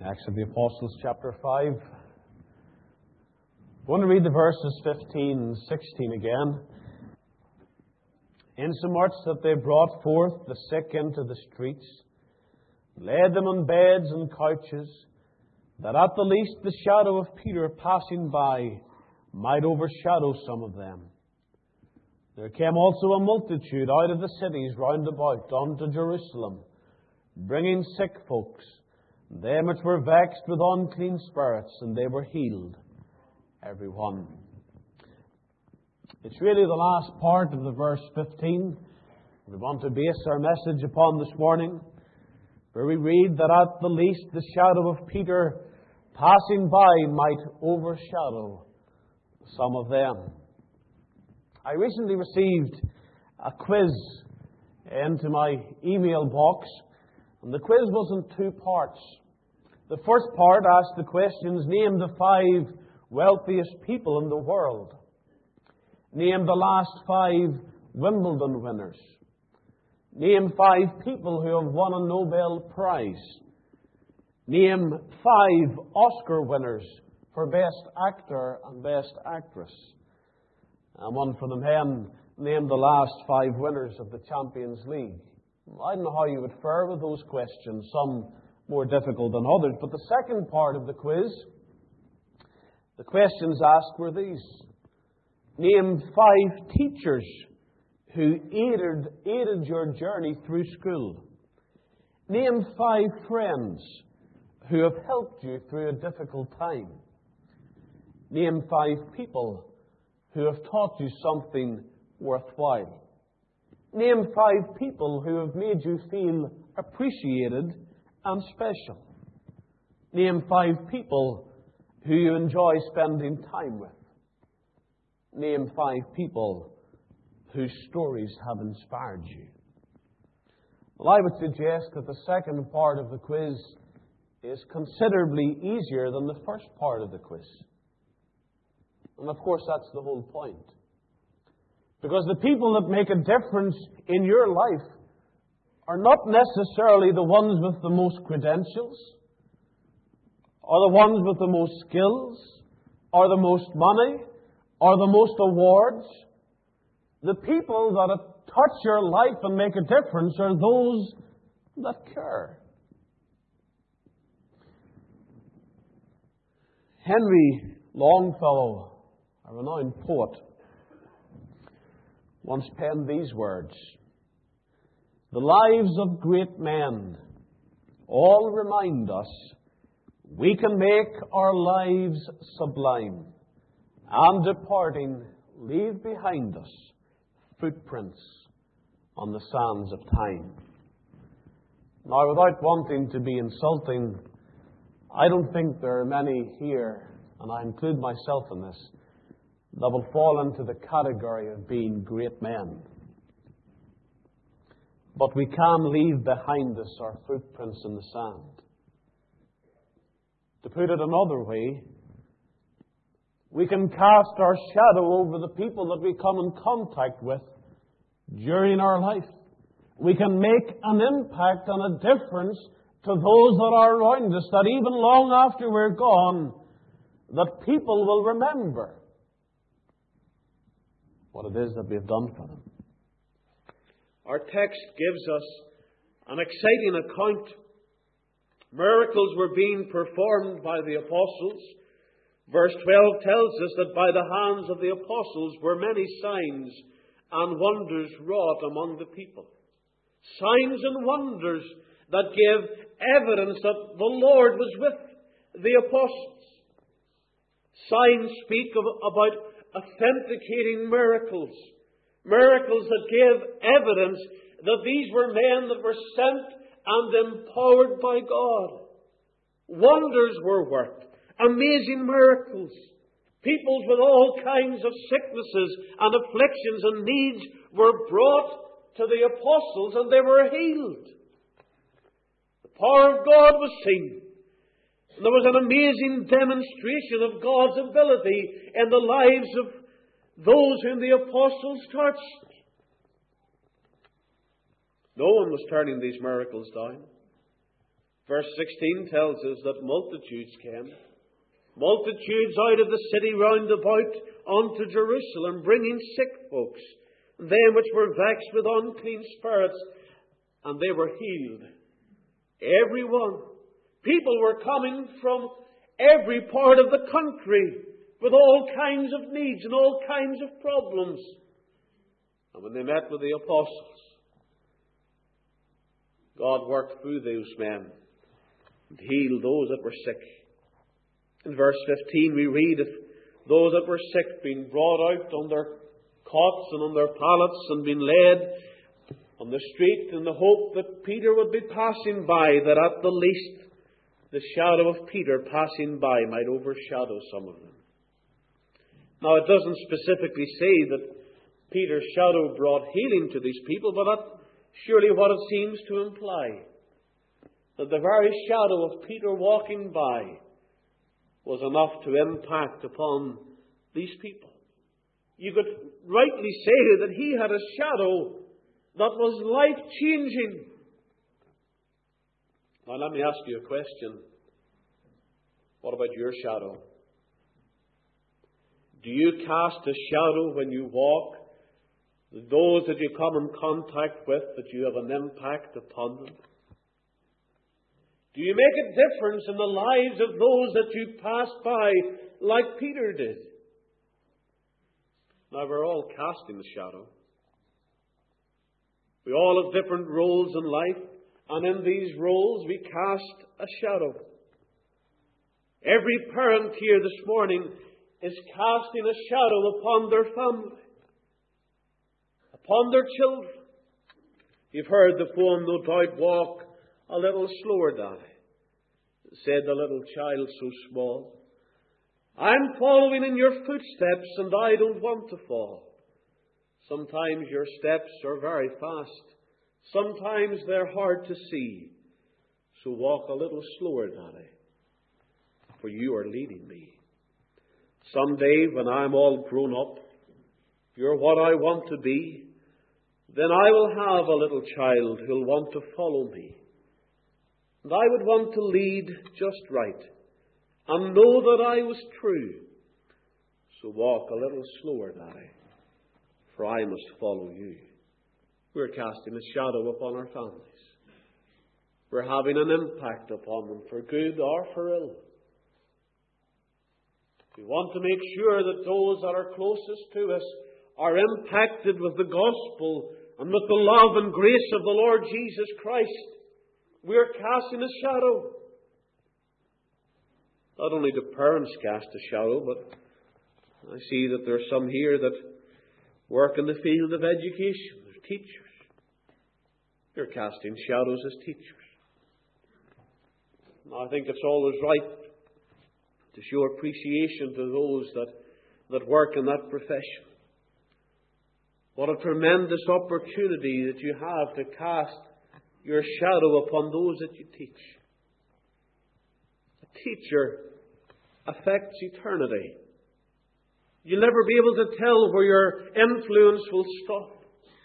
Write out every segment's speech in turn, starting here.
Acts of the Apostles, chapter 5. I want to read the verses 15 and 16 again. Insomuch that they brought forth the sick into the streets, laid them on beds and couches, that at the least the shadow of Peter passing by might overshadow some of them. There came also a multitude out of the cities round about unto Jerusalem, bringing sick folks, them which were vexed with unclean spirits, and they were healed, every one. It's really the last part of the verse 15 we want to base our message upon this morning, where we read that at the least the shadow of Peter passing by might overshadow some of them. I recently received a quiz into my email box, and the quiz was in two parts. The first part asked the questions: name the 5 wealthiest people in the world. Name the last 5 Wimbledon winners. Name 5 people who have won a Nobel Prize. Name 5 Oscar winners for Best Actor and Best Actress. And one for the men, name the last 5 winners of the Champions League. I don't know how you would fare with those questions, some more difficult than others. But the second part of the quiz, the questions asked were these. Name 5 teachers who aided your journey through school. Name 5 friends who have helped you through a difficult time. Name 5 people who have taught you something worthwhile. Name 5 people who have made you feel appreciated and special. Name 5 people who you enjoy spending time with. Name 5 people whose stories have inspired you. Well, I would suggest that the second part of the quiz is considerably easier than the first part of the quiz. And of course, that's the whole point. Because the people that make a difference in your life are not necessarily the ones with the most credentials, or the ones with the most skills, or the most money, or the most awards. The people that touch your life and make a difference are those that care. Henry Longfellow, a renowned poet, once penned these words: "The lives of great men all remind us we can make our lives sublime, and departing leave behind us footprints on the sands of time." Now, without wanting to be insulting, I don't think there are many here, and I include myself in this, that will fall into the category of being great men. But we can leave behind us our footprints in the sand. To put it another way, we can cast our shadow over the people that we come in contact with during our life. We can make an impact and a difference to those that are around us, that even long after we're gone, that people will remember what it is that we've done for them. Our text gives us an exciting account. Miracles were being performed by the apostles. Verse 12 tells us that by the hands of the apostles were many signs and wonders wrought among the people. Signs and wonders that give evidence that the Lord was with the apostles. Signs speak about authenticating miracles. Miracles that give evidence that these were men that were sent and empowered by God. Wonders were worked. Amazing miracles. Peoples with all kinds of sicknesses and afflictions and needs were brought to the apostles, and they were healed. The power of God was seen. There was an amazing demonstration of God's ability in the lives of those whom the apostles touched. No one was turning these miracles down. Verse 16 tells us that multitudes came. Multitudes out of the city round about unto Jerusalem, bringing sick folks, them which were vexed with unclean spirits, and they were healed. Everyone. People were coming from every part of the country with all kinds of needs and all kinds of problems. And when they met with the apostles, God worked through those men and healed those that were sick. In verse 15 we read of those that were sick being brought out on their cots and on their pallets and being led on the street in the hope that Peter would be passing by, that at the least the shadow of Peter passing by might overshadow some of them. Now it doesn't specifically say that Peter's shadow brought healing to these people, but that's surely what it seems to imply. That the very shadow of Peter walking by was enough to impact upon these people. You could rightly say that he had a shadow that was life-changing. Now let me ask you a question. What about your shadow? Do you cast a shadow when you walk? Those that you come in contact with, that you have an impact upon them? Do you make a difference in the lives of those that you pass by like Peter did? Now we're all casting a shadow. We all have different roles in life, and in these roles we cast a shadow. Every parent here this morning is casting a shadow upon their family, upon their children. You've heard the poem, no doubt, Walk a Little Slower, Daddy, said the little child so small. I'm following in your footsteps and I don't want to fall. Sometimes your steps are very fast. Sometimes they're hard to see. So walk a little slower, Daddy, for you are leading me. Someday when I'm all grown up, you're what I want to be, then I will have a little child who'll want to follow me. And I would want to lead just right and know that I was true. So walk a little slower, Daddy, for I must follow you. We're casting a shadow upon our families. We're having an impact upon them for good or for ill. We want to make sure that those that are closest to us are impacted with the gospel and with the love and grace of the Lord Jesus Christ. We're casting a shadow. Not only do parents cast a shadow, but I see that there are some here that work in the field of education. They're teachers. They're casting shadows as teachers. Now, I think it's always right to show appreciation to those that work in that profession. What a tremendous opportunity that you have to cast your shadow upon those that you teach. A teacher affects eternity. You'll never be able to tell where your influence will stop.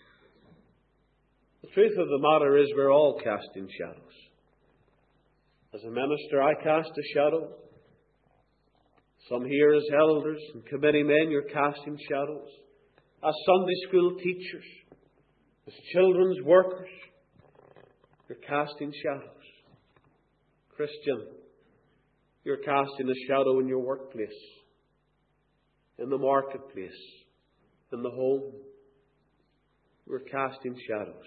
The truth of the matter is we're all casting shadows. As a minister, I cast a shadow. Some here as elders and committee men, you're casting shadows. As Sunday school teachers, as children's workers, you're casting shadows. Christian, you're casting a shadow in your workplace, in the marketplace, in the home. We're casting shadows.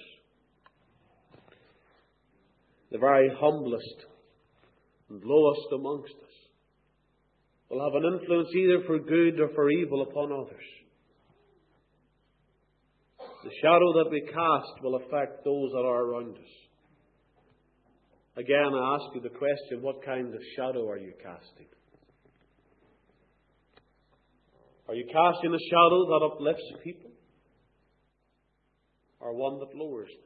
The very humblest and lowest amongst us will have an influence either for good or for evil upon others. The shadow that we cast will affect those that are around us. Again, I ask you the question, what kind of shadow are you casting? Are you casting a shadow that uplifts people, or one that lowers them?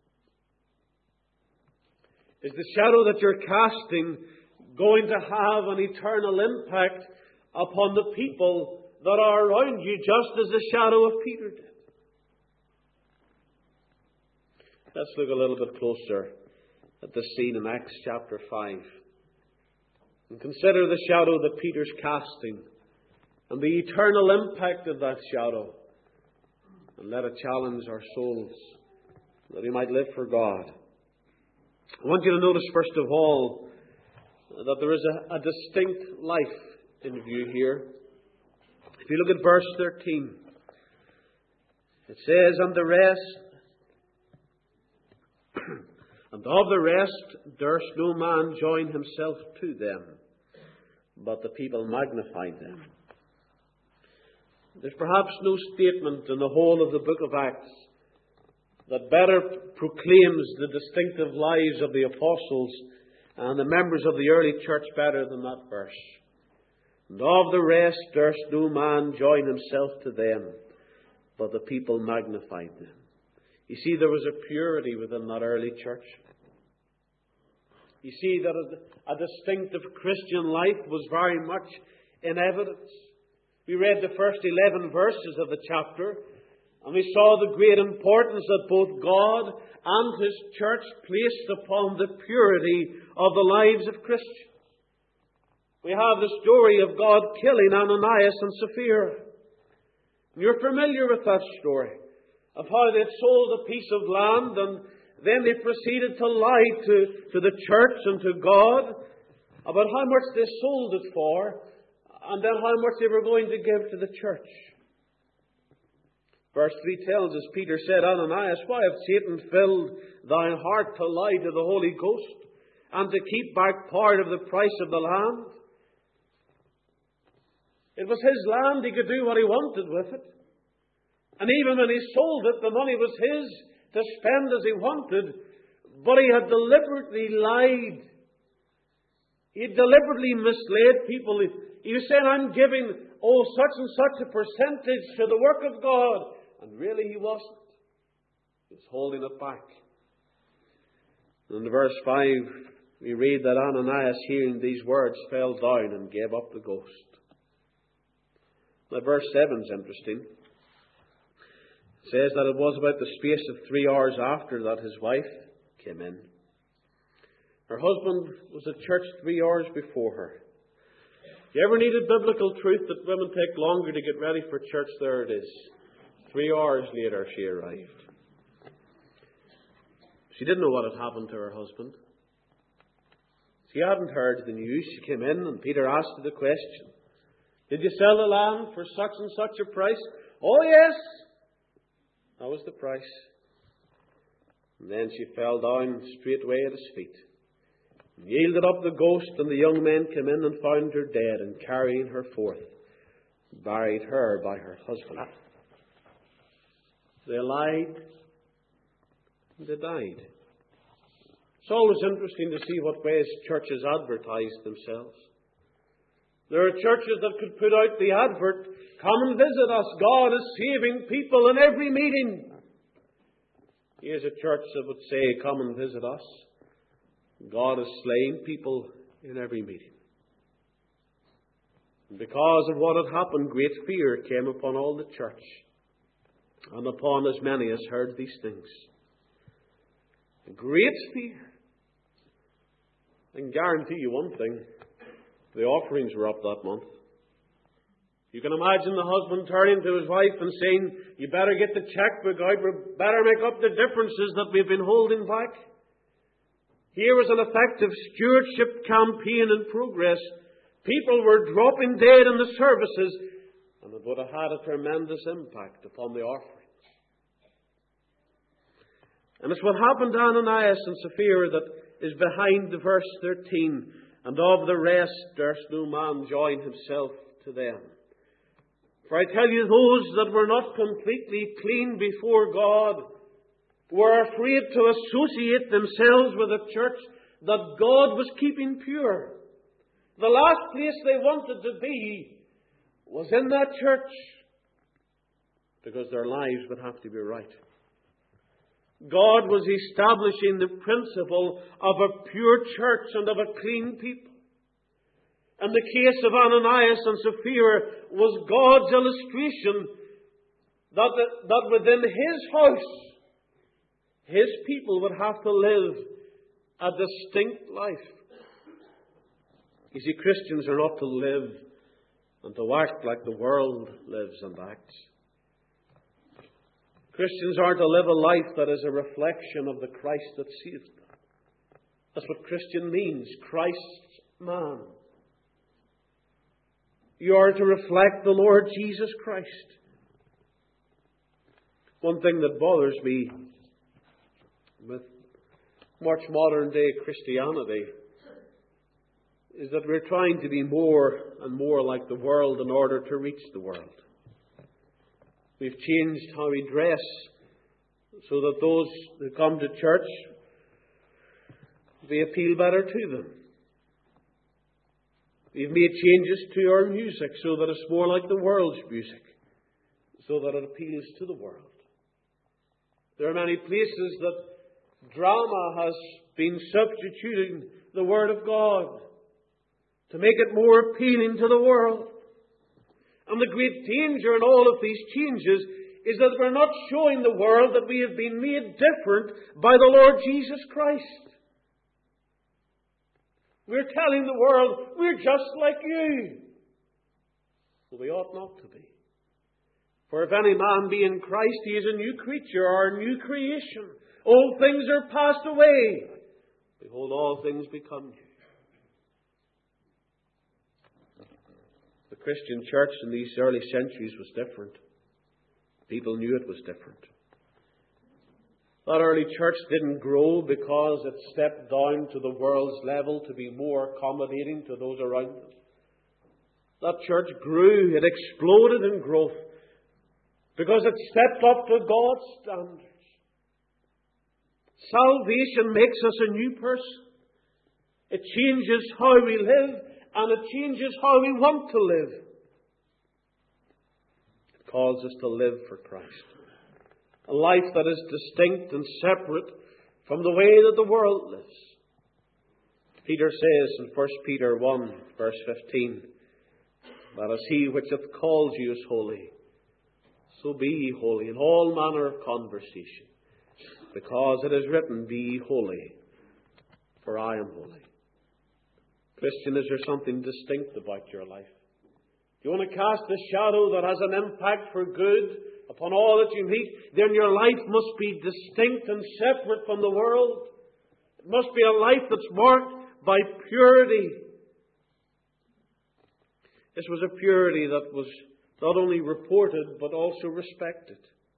Is the shadow that you're casting going to have an eternal impact upon the people that are around you, just as the shadow of Peter did? Let's look a little bit closer at the scene in Acts chapter 5. And consider the shadow that Peter's casting and the eternal impact of that shadow. And let it challenge our souls that we might live for God. I want you to notice, first of all, that there is a distinct life in view here. If you look at verse 13, it says, "And the rest, and of the rest durst no man join himself to them, but the people magnified them." There's perhaps no statement in the whole of the book of Acts that better proclaims the distinctive lives of the apostles and the members of the early church better than that verse. "And of the rest durst no man join himself to them, but the people magnified them." You see, there was a purity within that early church. You see that a distinctive Christian life was very much in evidence. We read the first 11 verses of the chapter, and we saw the great importance that both God and His church placed upon the purity of the lives of Christians. We have the story of God killing Ananias and Sapphira. You're familiar with that story, of how they'd sold a piece of land, and then they proceeded to lie to the church and to God about how much they sold it for, and then how much they were going to give to the church. Verse 3 tells us, Peter said, "Ananias, why hath Satan filled thine heart to lie to the Holy Ghost, and to keep back part of the price of the land?" It was his land. He could do what he wanted with it. And even when he sold it, the money was his to spend as he wanted. But he had deliberately lied. He had deliberately misled people. He was saying, "I'm giving, such and such a percentage to the work of God." And really he wasn't. He was holding it back. And in verse 5, we read that Ananias, hearing these words, fell down and gave up the ghost. Now, verse 7 is interesting. It says that it was about the space of 3 hours after that his wife came in. Her husband was at church 3 hours before her. If you ever needed biblical truth that women take longer to get ready for church, there it is. 3 hours later she arrived. She didn't know what had happened to her husband. She hadn't heard the news. She came in and Peter asked her the question, "Did you sell the land for such and such a price?" "Oh, yes." That was the price. And then she fell down straightway at his feet, and yielded up the ghost, and the young men came in and found her dead, and carrying her forth, buried her by her husband. They lied, and they died. It's always interesting to see what ways churches advertise themselves. There are churches that could put out the advert, "Come and visit us. God is saving people in every meeting." Here's a church that would say, "Come and visit us. God is slaying people in every meeting." And because of what had happened, great fear came upon all the church, and upon as many as heard these things. Great fear. I can guarantee you one thing. The offerings were up that month. You can imagine the husband turning to his wife and saying, "You better get the checkbook out. We better make up the differences that we've been holding back." Here was an effective stewardship campaign in progress. People were dropping dead in the services, and it would have had a tremendous impact upon the offerings. And it's what happened to Ananias and Sapphira that is behind the verse 13. "And of the rest durst no man join himself to them." For I tell you, those that were not completely clean before God were afraid to associate themselves with a church that God was keeping pure. The last place they wanted to be was in that church, because their lives would have to be right. God was establishing the principle of a pure church and of a clean people. And the case of Ananias and Sapphira was God's illustration that within His house, His people would have to live a distinct life. You see, Christians are not to live and to act like the world lives and acts. Christians are to live a life that is a reflection of the Christ that saved them. That's what Christian means, Christ's man. You are to reflect the Lord Jesus Christ. One thing that bothers me with much modern day Christianity is that we're trying to be more and more like the world in order to reach the world. We've changed how we dress so that those who come to church, we appeal better to them. We've made changes to our music so that it's more like the world's music, so that it appeals to the world. There are many places that drama has been substituting the Word of God to make it more appealing to the world. And the great danger in all of these changes is that we're not showing the world that we have been made different by the Lord Jesus Christ. We're telling the world, we're just like you. Well, we ought not to be. For if any man be in Christ, he is a new creature or a new creation. Old things are passed away. Behold, all things become new. The Christian church in these early centuries was different. People knew it was different. That early church didn't grow because it stepped down to the world's level to be more accommodating to those around it. That church grew, it exploded in growth because it stepped up to God's standards. Salvation makes us a new person. It changes how we live and it changes how we want to live. It calls us to live for Christ. A life that is distinct and separate from the way that the world lives. Peter says in 1 Peter 1, verse 15, that as he which hath called you is holy, so be ye holy in all manner of conversation, because it is written, be ye holy, for I am holy. Christian, is there something distinct about your life? Do you want to cast a shadow that has an impact for good upon all that you meet? Then your life must be distinct and separate from the world. It must be a life that's marked by purity. This was a purity that was not only reported but also respected.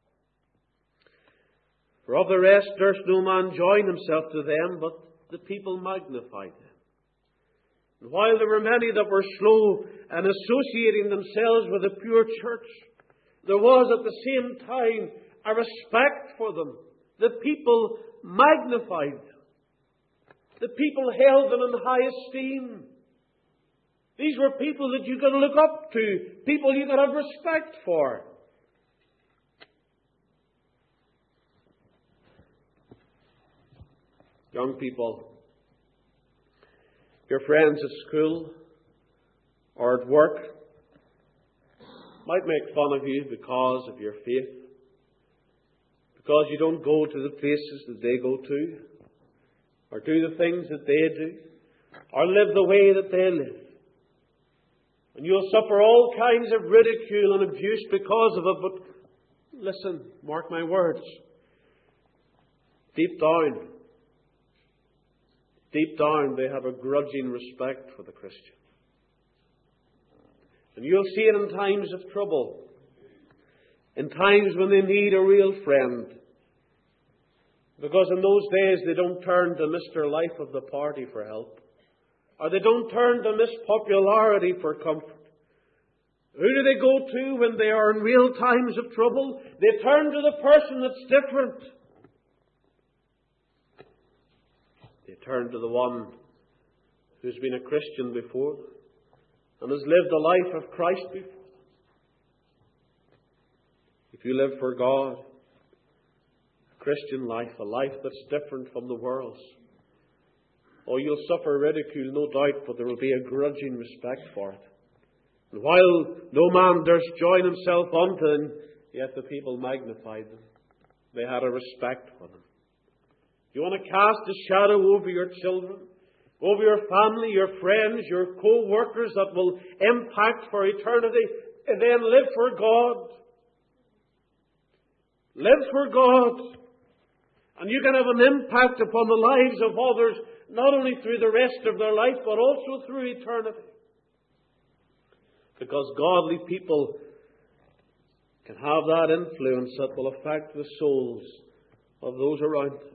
For of the rest durst no man join himself to them, but the people magnified them. And while there were many that were slow in associating themselves with a pure church, there was at the same time a respect for them. The people magnified them. The people held them in high esteem. These were people that you could look up to, people you could have respect for. Young people, your friends at school or at work might make fun of you because of your faith, because you don't go to the places that they go to, or do the things that they do, or live the way that they live. And you'll suffer all kinds of ridicule and abuse because of it, but listen, mark my words, deep down they have a grudging respect for the Christian. And you'll see it in times of trouble, in times when they need a real friend. Because in those days they don't turn to Mr. Life of the Party for help, or they don't turn to Miss Popularity for comfort. Who do they go to when they are in real times of trouble? They turn to the person that's different. They turn to the one who's been a Christian before them and has lived the life of Christ before them. If you live for God, a Christian life, a life that's different from the world's, oh, you'll suffer ridicule, no doubt, but there will be a grudging respect for it. And while no man durst join himself unto them, yet the people magnified them. They had a respect for them. You want to cast a shadow over your children, over your family, your friends, your co-workers that will impact for eternity, and then live for God. Live for God. And you can have an impact upon the lives of others, not only through the rest of their life, but also through eternity. Because godly people can have that influence that will affect the souls of those around them.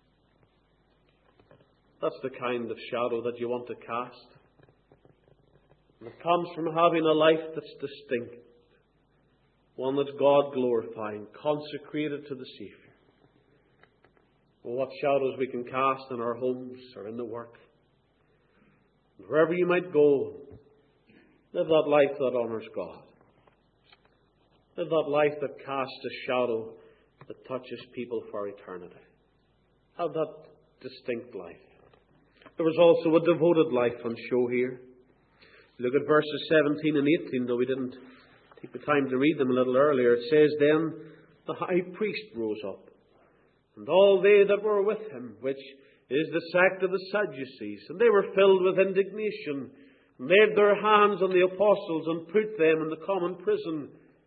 That's the kind of shadow that you want to cast. And it comes from having a life that's distinct. One that's God-glorifying, consecrated to the Saviour. Well, what shadows we can cast in our homes or in the work. And wherever you might go, live that life that honours God. Live that life that casts a shadow that touches people for eternity. Have that distinct life. There was also a devoted life on show here. Look at verses 17 and 18, though we didn't take the time to read them a little earlier. It says, Then the high priest rose up, and all they that were with him, which is the sect of the Sadducees, and they were filled with indignation, and laid their hands on the apostles, and put them in the common prison.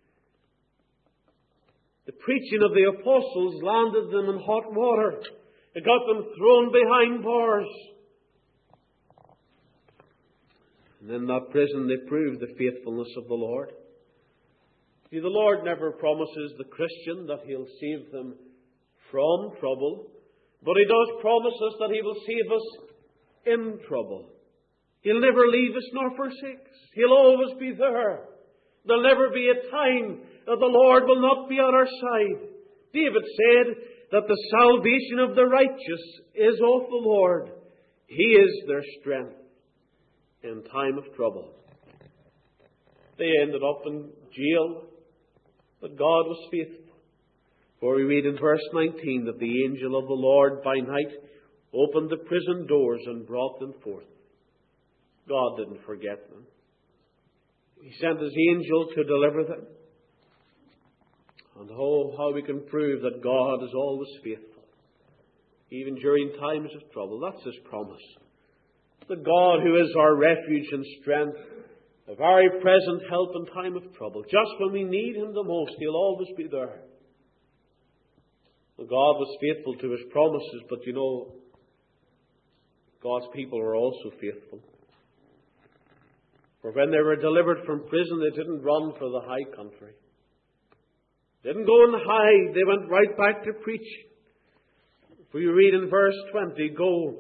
The preaching of the apostles landed them in hot water. It got them thrown behind bars. And in that prison they proved the faithfulness of the Lord. See, the Lord never promises the Christian that He'll save them from trouble, but He does promise us that He will save us in trouble. He'll never leave us nor forsake us. He'll always be there. There'll never be a time that the Lord will not be on our side. David said that the salvation of the righteous is of the Lord. He is their strength in time of trouble. They ended up in jail, but God was faithful. For we read in verse 19 that the angel of the Lord by night opened the prison doors and brought them forth. God didn't forget them. He sent His angel to deliver them. And oh, how we can prove that God is always faithful, even during times of trouble. That's His promise. The God who is our refuge and strength, a very present help in time of trouble. Just when we need Him the most, He'll always be there. Well, God was faithful to His promises, but you know, God's people were also faithful. For when they were delivered from prison, they didn't run for the high country. They didn't go and hide. They went right back to preach. For you read in verse 20, Go,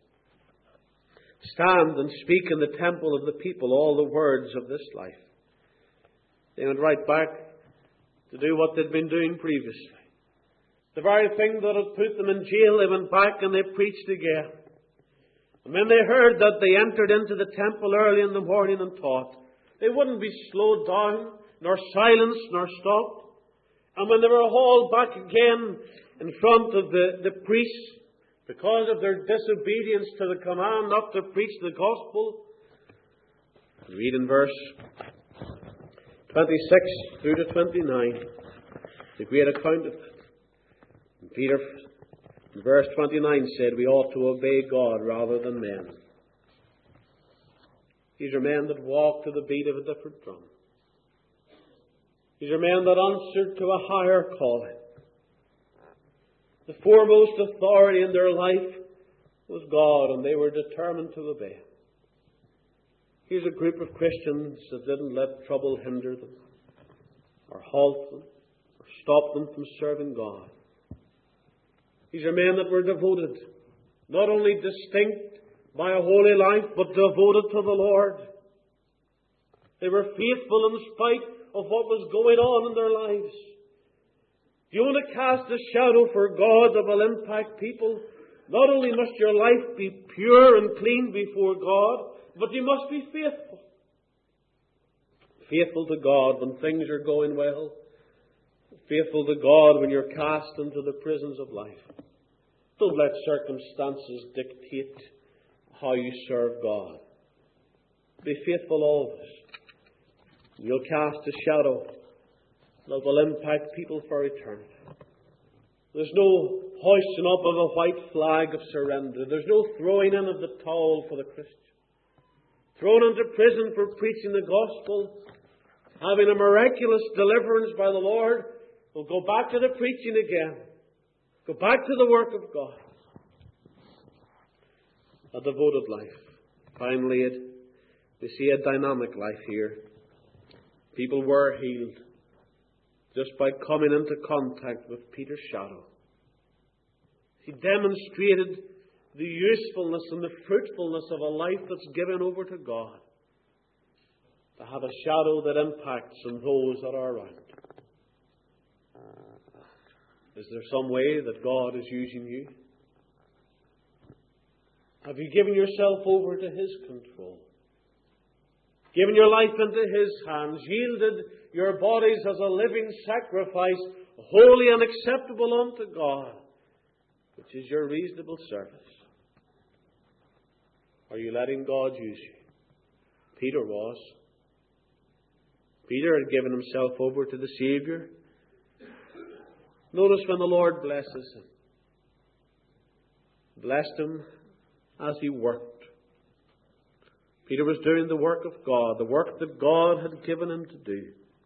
stand and speak in the temple of the people all the words of this life. They went right back to do what they'd been doing previously. The very thing that had put them in jail, they went back and they preached again. And when they heard that, they entered into the temple early in the morning and taught. They wouldn't be slowed down, nor silenced, nor stopped. And when they were hauled back again in front of the priests, because of their disobedience to the command not to preach the gospel, read in verse 26 through to 29, the great account of it. And Peter, in verse 29, said we ought to obey God rather than men. These are men that walk to the beat of a different drum. These are men that answered to a higher calling. The foremost authority in their life was God, and they were determined to obey. Here's a group of Christians that didn't let trouble hinder them, or halt them, or stop them from serving God. These are men that were devoted, not only distinct by a holy life, but devoted to the Lord. They were faithful in spite of what was going on in their lives. If you want to cast a shadow for God that will impact people, not only must your life be pure and clean before God, but you must be faithful. Faithful to God when things are going well. Faithful to God when you're cast into the prisons of life. Don't let circumstances dictate how you serve God. Be faithful always. You'll cast a shadow that will impact people for eternity. There's no hoisting up of a white flag of surrender. There's no throwing in of the towel for the Christian. Thrown into prison for preaching the gospel, having a miraculous deliverance by the Lord, will go back to the preaching again. Go back to the work of God. A devoted life. Finally, we see a dynamic life here. People were healed just by coming into contact with Peter's shadow. He demonstrated the usefulness and the fruitfulness of a life that's given over to God. To have a shadow that impacts on those that are around. Is there some way that God is using you? Have you given yourself over to His control? Given your life into His hands, yielded your bodies as a living sacrifice, holy and acceptable unto God, which is your reasonable service? Are you letting God use you? Peter was. Peter had given himself over to the Saviour. Notice when the Lord blesses him. Blessed him as he worked. Peter was doing the work of God, the work that God had given him to do.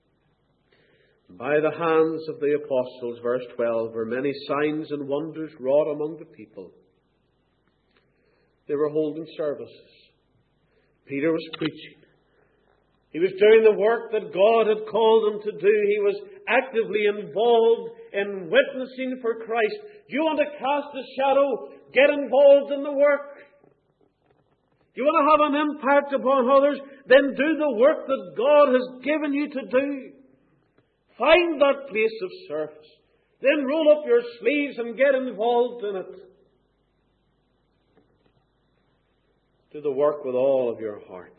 By the hands of the apostles, verse 12, were many signs and wonders wrought among the people. They were holding services. Peter was preaching. He was doing the work that God had called him to do. He was actively involved in witnessing for Christ. Do you want to cast a shadow? Get involved in the work. Do you want to have an impact upon others? Then do the work that God has given you to do. Find that place of service. Then roll up your sleeves and get involved in it. Do the work with all of your heart.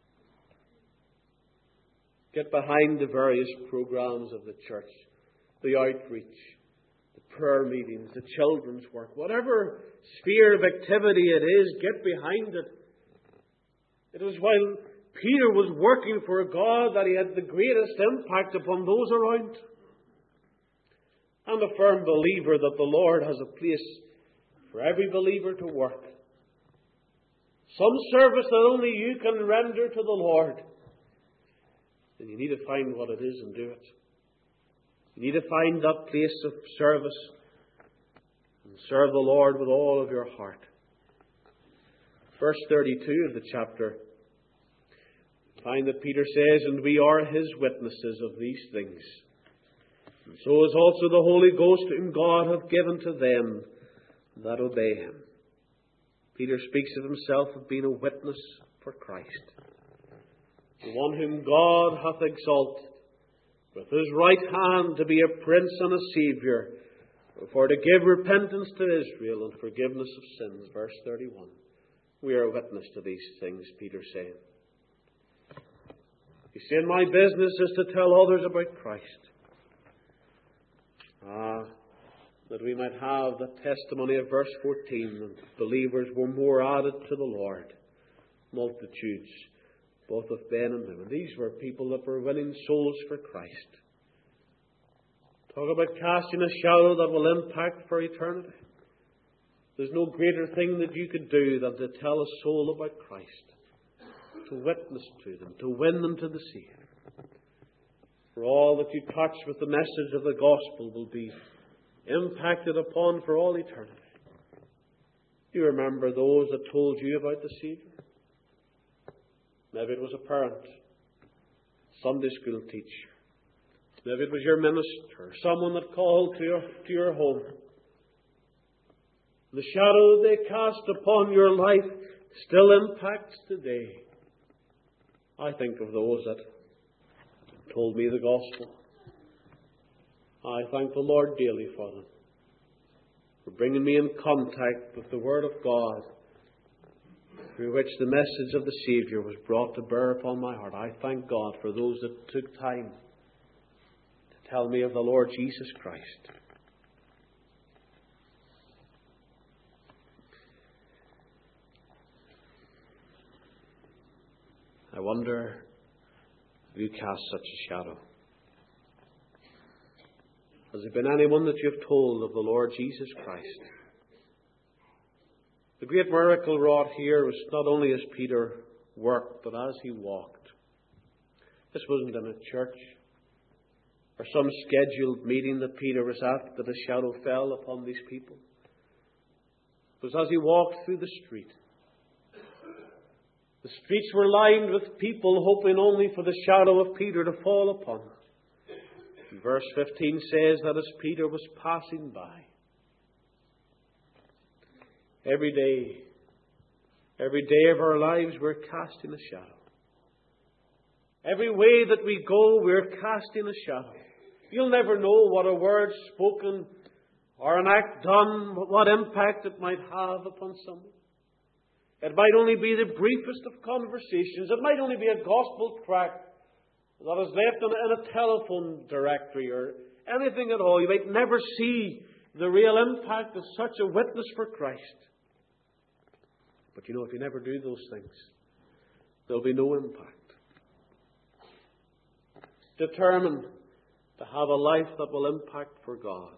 Get behind the various programs of the church, the outreach, the prayer meetings, the children's work, whatever sphere of activity it is, get behind it. It was while Peter was working for God that he had the greatest impact upon those around. I'm a firm believer that the Lord has a place for every believer to work. Some service that only you can render to the Lord. And you need to find what it is and do it. You need to find that place of service and serve the Lord with all of your heart. Verse 32 of the chapter, find that Peter says, and we are His witnesses of these things. And so is also the Holy Ghost whom God hath given to them that obey Him. Peter speaks of himself as being a witness for Christ. The one whom God hath exalted with His right hand to be a Prince and a Saviour, for to give repentance to Israel and forgiveness of sins. Verse 31. We are a witness to these things, Peter said. He said, my business is to tell others about Christ. That we might have the testimony of verse 14, and believers were more added to the Lord. Multitudes, both of men and women. These were people that were winning souls for Christ. Talk about casting a shadow that will impact for eternity. There's no greater thing that you could do than to tell a soul about Christ. To witness to them, to win them to the Saviour. For all that you touch with the message of the gospel will be impacted upon for all eternity. Do you remember those that told you about the Saviour? Maybe it was a parent, Sunday school teacher. Maybe it was your minister, someone that called to your home. The shadow they cast upon your life still impacts today. I think of those that told me the gospel. I thank the Lord daily for them, for bringing me in contact with the Word of God, through which the message of the Saviour was brought to bear upon my heart. I thank God for those that took time to tell me of the Lord Jesus Christ. I wonder if you cast such a shadow. Has there been anyone that you have told of the Lord Jesus Christ? The great miracle wrought here was not only as Peter worked, but as he walked. This wasn't in a church or some scheduled meeting that Peter was at that a shadow fell upon these people. It was as he walked through the street. The streets were lined with people hoping only for the shadow of Peter to fall upon them. And verse 15 says that as Peter was passing by, every day of our lives we're casting a shadow. Every way that we go we're casting a shadow. You'll never know what a word spoken or an act done, what impact it might have upon someone. It might only be the briefest of conversations. It might only be a gospel tract that is left in a telephone directory or anything at all. You might never see the real impact of such a witness for Christ. But you know, if you never do those things, there'll be no impact. Determine to have a life that will impact for God.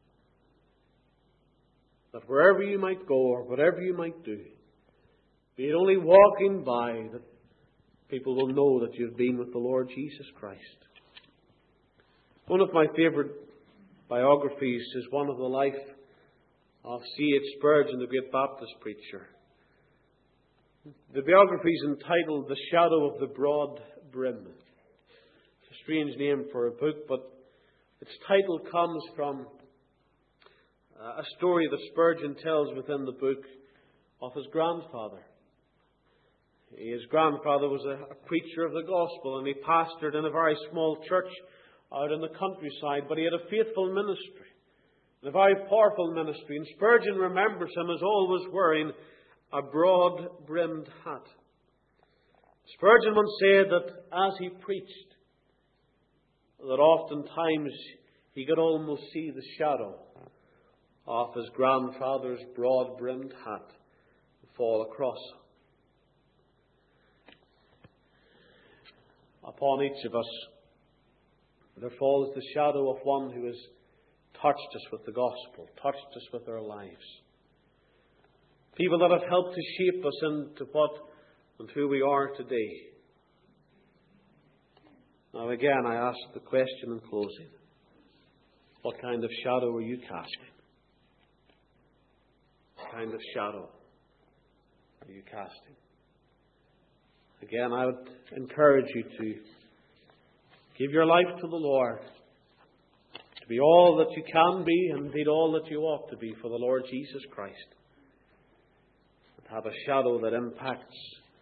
That wherever you might go or whatever you might do, be it only walking by, that people will know that you've been with the Lord Jesus Christ. One of my favourite biographies is one of the life of C.H. Spurgeon, the great Baptist preacher. The biography is entitled The Shadow of the Broad Brim. It's a strange name for a book, but its title comes from a story that Spurgeon tells within the book of his grandfather. His grandfather was a preacher of the gospel, and he pastored in a very small church out in the countryside, but he had a faithful ministry, a very powerful ministry. And Spurgeon remembers him as always wearing a broad-brimmed hat. Spurgeon once said that as he preached, that oftentimes he could almost see the shadow of his grandfather's broad-brimmed hat fall across him. Upon each of us there falls the shadow of one who has touched us with the gospel, touched us with their lives. People that have helped to shape us into what and who we are today. Now again, I ask the question in closing. What kind of shadow are you casting? What kind of shadow are you casting? Again, I would encourage you to give your life to the Lord, to be all that you can be, and indeed all that you ought to be for the Lord Jesus Christ. And have a shadow that impacts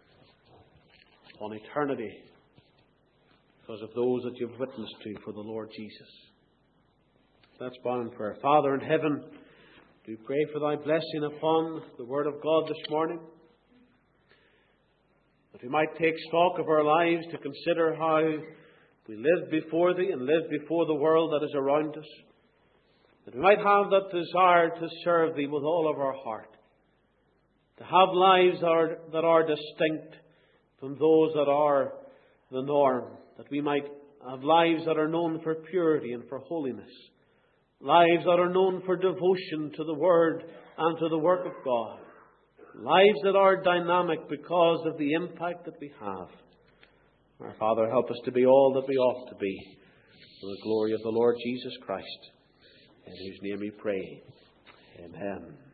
on eternity because of those that you've witnessed to for the Lord Jesus. Let's bow in prayer. Father in heaven, do pray for thy blessing upon the Word of God this morning, that we might take stock of our lives to consider how we live before Thee and live before the world that is around us, that we might have that desire to serve Thee with all of our heart, to have lives that are distinct from those that are the norm, that we might have lives that are known for purity and for holiness, lives that are known for devotion to the Word and to the work of God, lives that are dynamic because of the impact that we have. Our Father, help us to be all that we ought to be for the glory of the Lord Jesus Christ, in whose name we pray. Amen.